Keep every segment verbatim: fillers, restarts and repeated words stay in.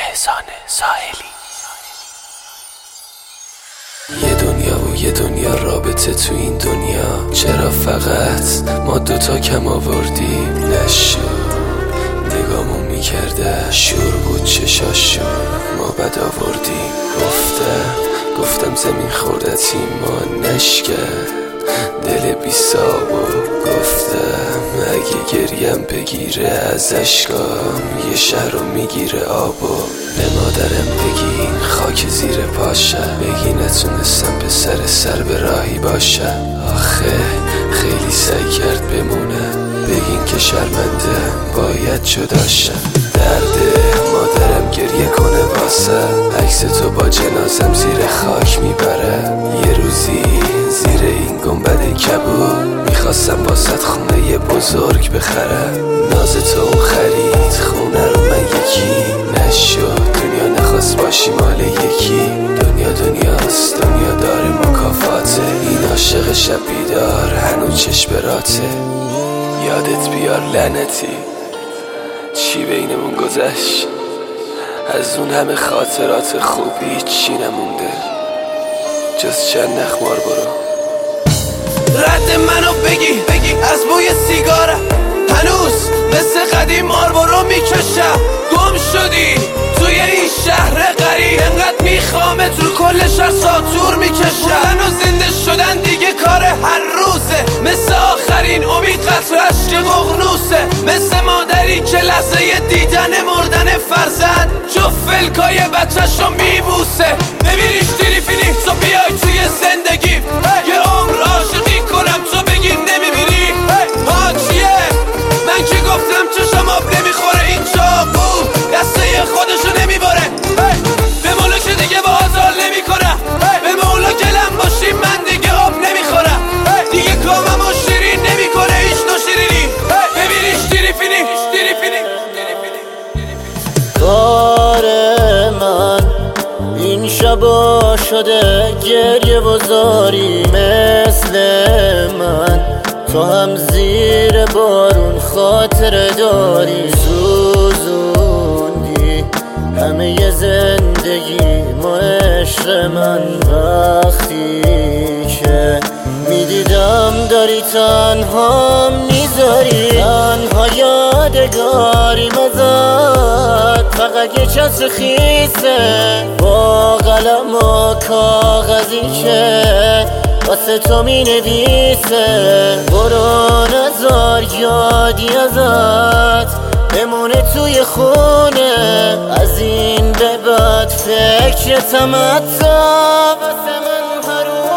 احسان ساحلی. یه دنیا و یه دنیا رابطه تو این دنیا، چرا فقط ما دوتا کم آوردیم؟ نشد نگامون میکرده شور بود چشاشو ما بد آوردیم. گفتم گفتم زمین خوردتی ما نشکر دل بی سابو. گفتم اگه گریم بگیره از اشکام یه شهر رو میگیره آبو. به مادرم بگین خاک زیر پاشم، بگی نتونستم به سر سر به راهی باشم. آخه خیلی سعی کرد بمونم، بگین که شرمنده باید جداشم. درده مادرم گریه کنه واسه عکس تو با جنازم زیر خاک میبرم. یه روزی زیر این گنبد کبود میخواستم واسط خونه یه بزرگ بخرم. ناز تو خرید خونه رو من یکی نشد. دنیا نخواست باشی مال یکی. دنیا دنیاست، دنیا داره مکافاته. این عاشق شب بیدار هنوز چشم براته. یادت بیار لعنتی چی بینمون گذشت، از اون همه خاطرات خوبی چی نمونده جز چند نخ ماربورو. رد منو بگی بگی از بوی سیگارم، هنوز مثل قدیم ماربورو میکشم. گم شدی توی این شهر غریب، انقدر میخوامت رو کل شهر ساتور میکشم. و زنده شدن دیگه کار هر روزه، مثل آخرین امید قطر عشق ققنوسه. مثل مادری که لحظه دیدن مردن فرزند جو فلکای بچه‌شو میبوسه. ببینیش تریفینی تو بیای توی زندگی، یه عمر عاشقی کنم تو بگی نمیبینی. ها چیه من که گفتم چشم آب نمیخوره، این چاقو دسته خودشو نمیباره. به مولا که دیگه با آزار نمیکنم، به مولا گلم باشی من دیگه آب نمیخورم. دیگه کامم و شیرین نمیکنه هیچ نو شیرینی. ببینیش تریفینی تریفینی کار من این شبا شده گریه و زاری. مثل من تو هم زیر بارون خاطر داری. سوزوندی همه ی زندگی ما عشق من. وقتی که میدیدم داری تنها میذاری، تنها یادگاریم ازت. فقط یه چتر خیسه با قلم و کاغذی که واسه تو می نویسه. برو نزار یادی ازت بمونه توی خونه، از این به بعد فکرتم حتی واسه من حروم.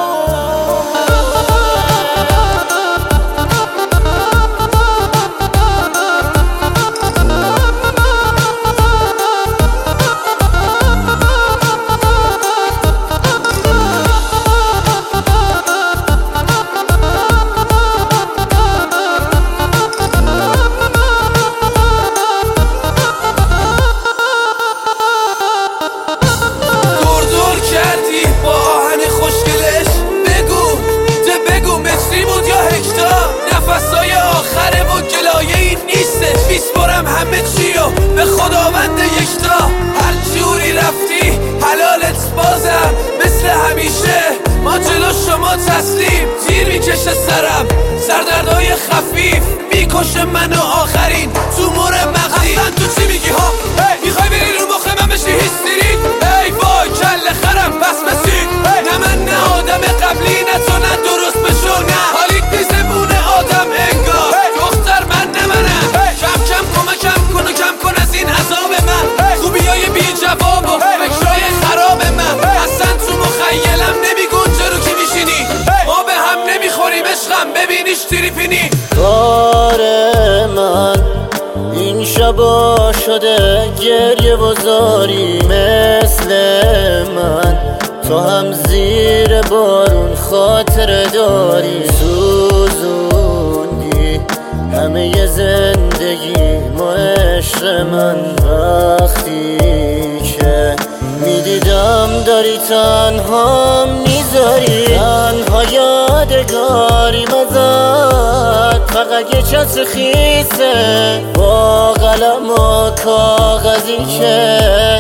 نفسای آخره و گلایه این نیسته. میسپرم همه چیو به خداوند یکتا. هر جوری رفتی حلالت بازم، مثل همیشه ما جلو شما تسلیم. تیر میکشه سرم سردردهای خفیف، میکشه منو آخرین تومور مغزی. اصلا تو چی میگی ها؟ میخوای بری رو مخ من بشی هیستریک؟ ای وای کل خرم پس مسید. نه من نه آدم قبلی نه تو نه درست بشو نه حالیت میزمونه آدم انگار. دختر من نه منم، کم کم کمکم کن و کم کن از این عذاب من. خوبی های بی جواب و فکرهای خراب من اصلا تو مخیلم نمیگنجه. رو که میشینی ما به هم نمیخوریم عشقم، ببینیش تریفینی. کار من این شبا شده گریه و زاری. مثل من تو هم زیر بارون خاطر داری. سوزوندی همه ی زندگی ما عشق من. وقتی که میدیدم داری تنها میذاری، تنها یادگاریم ازت. فقط یه چتر خیسه با قلم و کاغذی که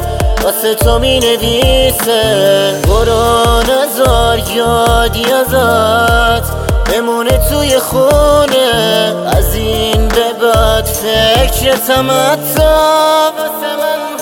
واسه تو می نویسه. برو نزار یادی ازت بمونه توی خونه، از این به بعد فکرتم حتی واسه من